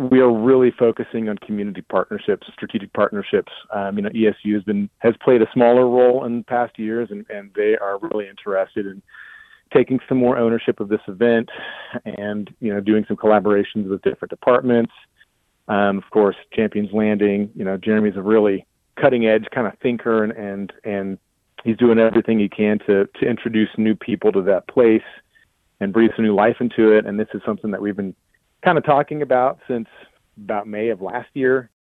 we are really focusing on community partnerships, strategic partnerships. ESU has played a smaller role in past years, and they are really interested in taking some more ownership of this event and, doing some collaborations with different departments. Of course, Champions Landing, Jeremy's a really cutting edge kind of thinker, and he's doing everything he can to introduce new people to that place and breathe some new life into it. And this is something that we've been kind of talking about since about May of last year.